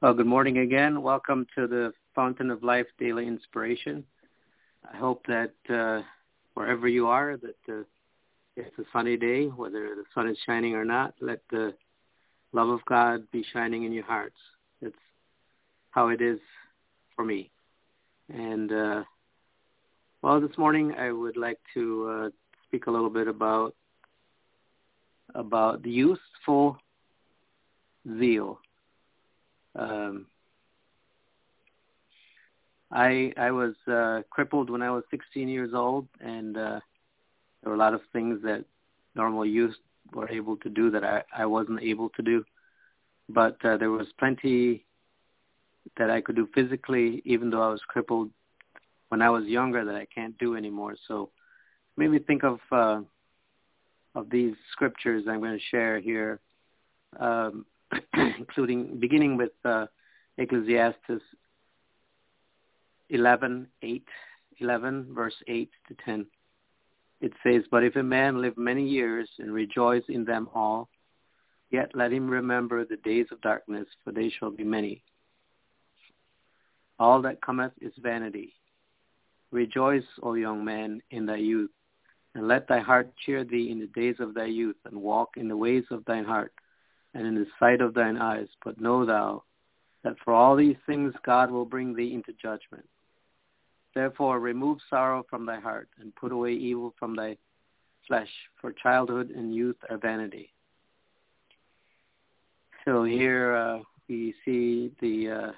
Well, good morning again. Welcome to the Fountain of Life Daily Inspiration. I hope that wherever you are, that it's a sunny day, whether the sun is shining or not, let the love of God be shining in your hearts. It's how it is for me. And, this morning I would like to speak a little bit about the youthful zeal. I was crippled when I was 16 years old, and there were a lot of things that normal youth were able to do that I wasn't able to do. But there was plenty that I could do physically, even though I was crippled when I was younger, that I can't do anymore. So made me think of these scriptures I'm going to share here, beginning with Ecclesiastes 11, verse 8 to 10. It says, "But if a man live many years and rejoice in them all, yet let him remember the days of darkness, for they shall be many. All that cometh is vanity. Rejoice, O young man, in thy youth, and let thy heart cheer thee in the days of thy youth, and walk in the ways of thine heart, and in the sight of thine eyes. But know thou that for all these things God will bring thee into judgment. Therefore remove sorrow from thy heart, and put away evil from thy flesh, for childhood and youth are vanity." So here we see the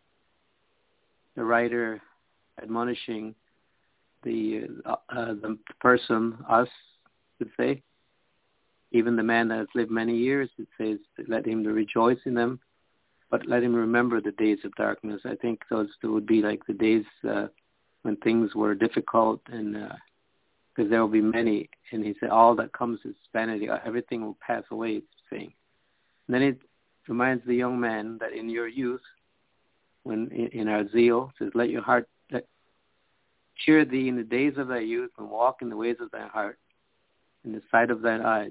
writer admonishing the person, us, would say, even the man that has lived many years. It says, let him rejoice in them, but let him remember the days of darkness. I think those would be like the days when things were difficult, and because there will be many. And he said, all that comes is vanity. Everything will pass away, it's saying. And then it reminds the young man that in your youth, when in our zeal, it says, let your heart cheer thee in the days of thy youth, and walk in the ways of thy heart, in the sight of thine eyes.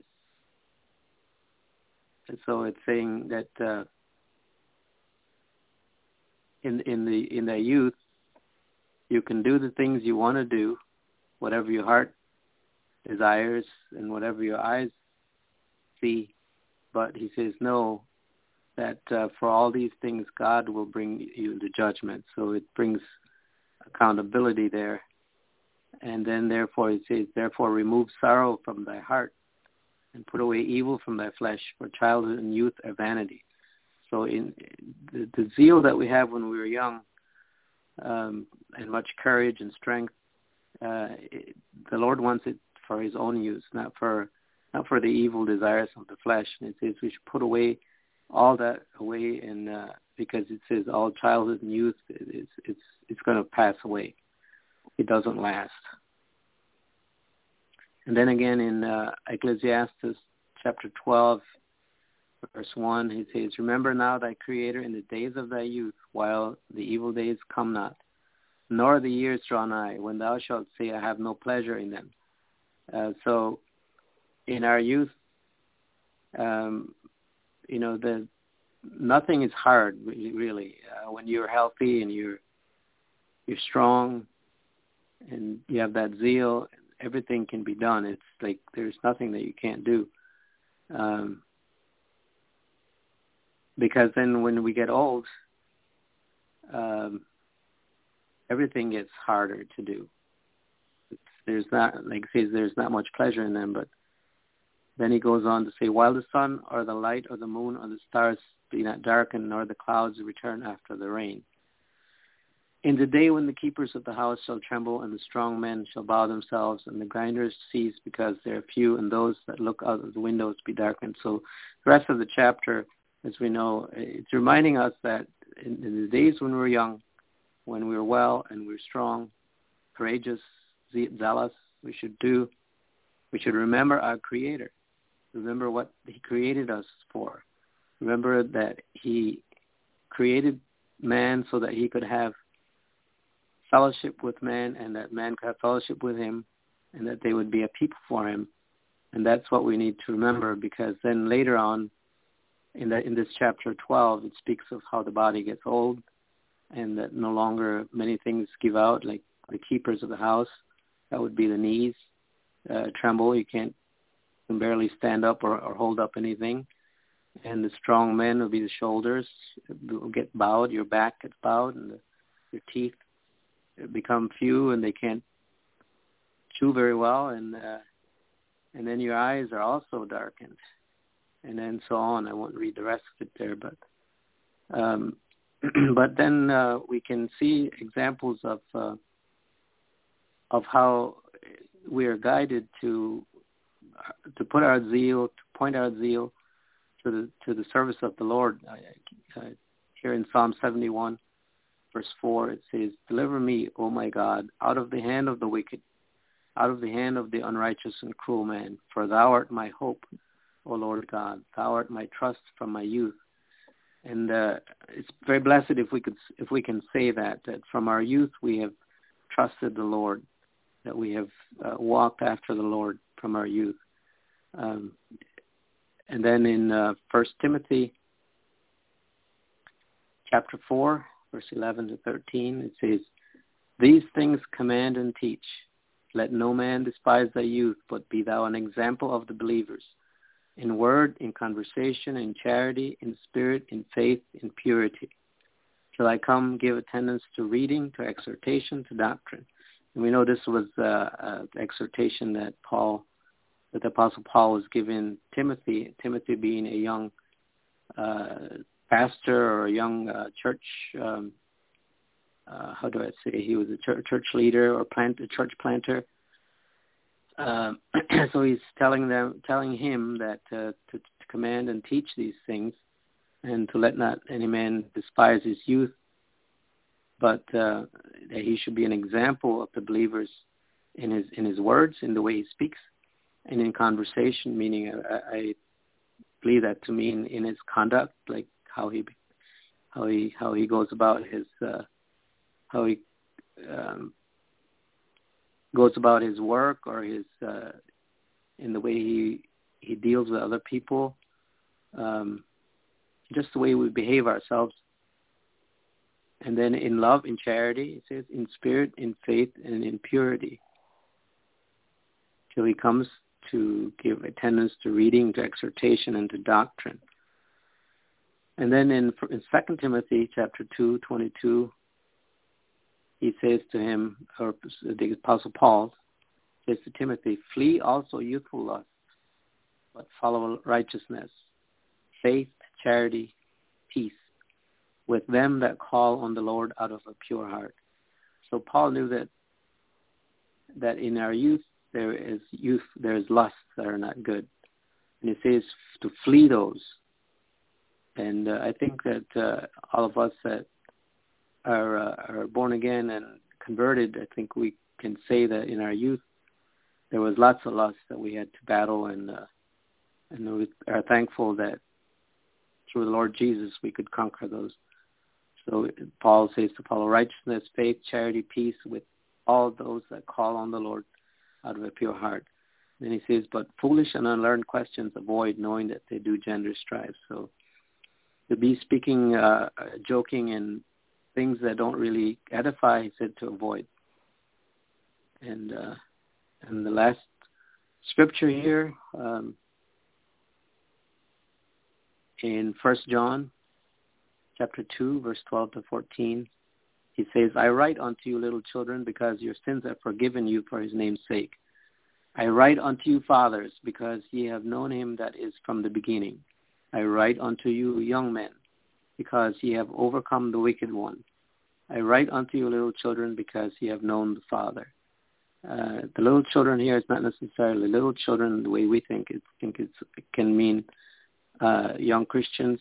And so it's saying that in thy youth, you can do the things you want to do, whatever your heart desires and whatever your eyes see. But he says, no, that for all these things, God will bring you into judgment. So it brings accountability there. And then therefore it says, therefore remove sorrow from thy heart, and put away evil from thy flesh, for childhood and youth are vanity. So in the zeal that we have when we were young, and much courage and strength, the Lord wants it for his own use, not for the evil desires of the flesh. And it says we should put away all that away, and because it says all childhood and youth, it's going to pass away. It doesn't last. And then again in Ecclesiastes chapter 12, verse 1, he says, remember now thy Creator in the days of thy youth, while the evil days come not, nor the years draw nigh, when thou shalt say, I have no pleasure in them. So in our youth, nothing is hard, really. When you're healthy and you're strong and you have that zeal, everything can be done. It's like there's nothing that you can't do. Because then when we get old, everything gets harder to do. There's not much pleasure in them. But then he goes on to say, while the sun or the light or the moon or the stars be not darkened, nor the clouds return after the rain. In the day when the keepers of the house shall tremble, and the strong men shall bow themselves, and the grinders cease because they are few, and those that look out of the windows be darkened. So the rest of the chapter, as we know, it's reminding us that in the days when we were young, when we were well and we were strong, courageous, zealous, we should remember our Creator. Remember what he created us for. Remember that he created man so that he could have fellowship with man, and that man could have fellowship with him, and that they would be a people for him. And that's what we need to remember, because then later on, in this chapter 12, it speaks of how the body gets old and that no longer many things give out, like the keepers of the house. That would be the knees tremble. You can barely stand up or hold up anything. And the strong men will be the shoulders will get bowed. Your back gets bowed, and your teeth become few, and they can't chew very well. And then your eyes are also darkened, and then so on. I won't read the rest of it there, but but then we can see examples of how we are guided to put our zeal, to point our zeal to the service of the Lord. Here in Psalm 71, verse 4, it says, "Deliver me, O my God, out of the hand of the wicked, out of the hand of the unrighteous and cruel man. For thou art my hope, O Lord God. Thou art my trust from my youth." And it's very blessed if we can say that from our youth we have trusted the Lord, that we have walked after the Lord from our youth. And then in 1 Timothy chapter 4, verse 11 to 13, it says, "These things command and teach. Let no man despise thy youth, but be thou an example of the believers, in word, in conversation, in charity, in spirit, in faith, in purity. Till I come, give attendance to reading, to exhortation, to doctrine." And we know this was the exhortation that the Apostle Paul was giving Timothy, Timothy being a young pastor or a young church, how do I say, he was a church leader or a church planter. So he's telling him that to command and teach these things, and to let not any man despise his youth, but that he should be an example of the believers in his words, in the way he speaks, and in conversation, meaning I believe that to mean in his conduct, like how he goes about his goes about his work, or his in the way he deals with other people, just the way we behave ourselves. And then in love, in charity, it says, in spirit, in faith, and in purity, till he comes to give attendance to reading, to exhortation, and to doctrine. And then in 2 Timothy chapter 2:22, he says to him, or the Apostle Paul says to Timothy, "Flee also youthful lusts, but follow righteousness, faith, charity, peace, with them that call on the Lord out of a pure heart." So Paul knew that in our youth there is lusts that are not good, and he says to flee those. And I think that all of us that are born again and converted, I think we can say that in our youth there was lots of lusts that we had to battle, and we are thankful that through the Lord Jesus we could conquer those. So Paul says to follow righteousness, faith, charity, peace with all those that call on the Lord out of a pure heart. Then he says, "But foolish and unlearned questions avoid, knowing that they do gender strife." So to be speaking, joking, and things that don't really edify, he said to avoid. And the last scripture here, in 1 John chapter 2, verse 12 to 14, he says, "I write unto you, little children, because your sins are forgiven you for his name's sake. I write unto you, fathers, because ye have known him that is from the beginning. I write unto you, young men, because ye have overcome the wicked one. I write unto you, little children, because ye have known the Father." The little children here is not necessarily little children the way we think. It can mean young Christians,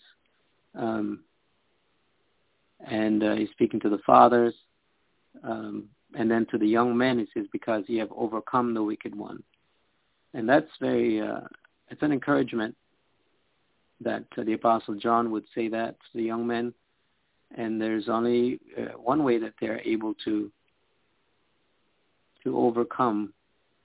and he's speaking to the fathers, and then to the young men he says, "Because ye have overcome the wicked one." And that's very it's an encouragement that the Apostle John would say that to the young men. And there's only one way that they're able to overcome,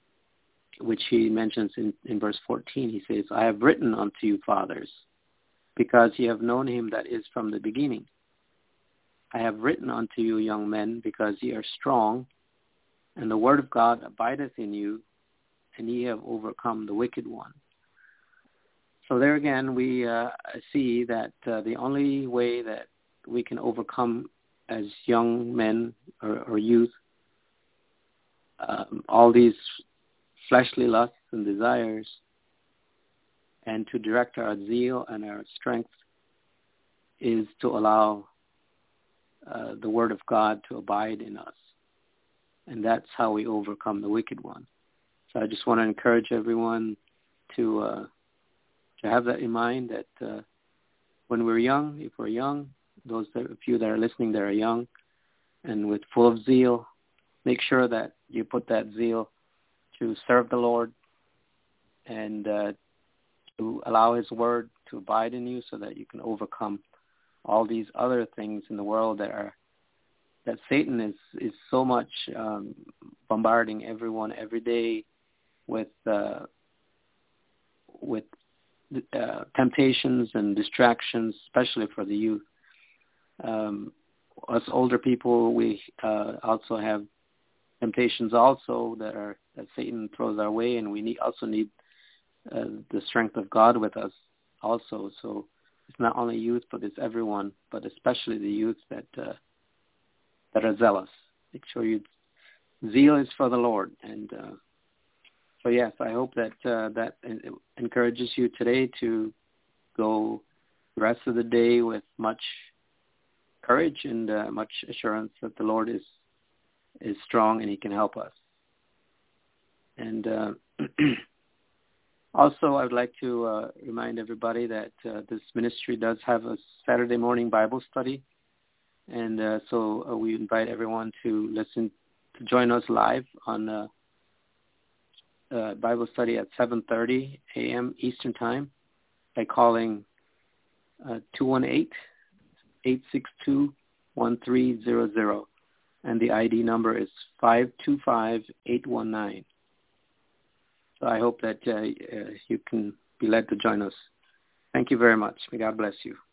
which he mentions in verse 14. He says, "I have written unto you, fathers, because ye have known him that is from the beginning. I have written unto you, young men, because ye are strong, and the word of God abideth in you, and ye have overcome the wicked one. So there again, we see that the only way that we can overcome as young men or youth all these fleshly lusts and desires, and to direct our zeal and our strength, is to allow the word of God to abide in us. And that's how we overcome the wicked one. So I just want to encourage everyone to have that in mind, that when we're young, if we're young, those of you that are listening that are young and with full of zeal, make sure that you put that zeal to serve the Lord and to allow his word to abide in you so that you can overcome all these other things in the world that Satan is so much bombarding everyone every day with temptations and distractions, especially for the youth. Us older people, we also have temptations also that Satan throws our way, and we also need the strength of God with us also. So it's not only youth, but it's everyone, but especially the youth that are zealous. Make sure zeal is for the Lord. And so yes, I hope that that encourages you today to go the rest of the day with much courage and much assurance that the Lord is strong and he can help us. And also, I'd like to remind everybody that this ministry does have a Saturday morning Bible study. And so we invite everyone to join us live on Bible study at 7:30 a.m. Eastern Time by calling 218-862-1300. And the ID number is 525819. So I hope that you can be led to join us. Thank you very much. May God bless you.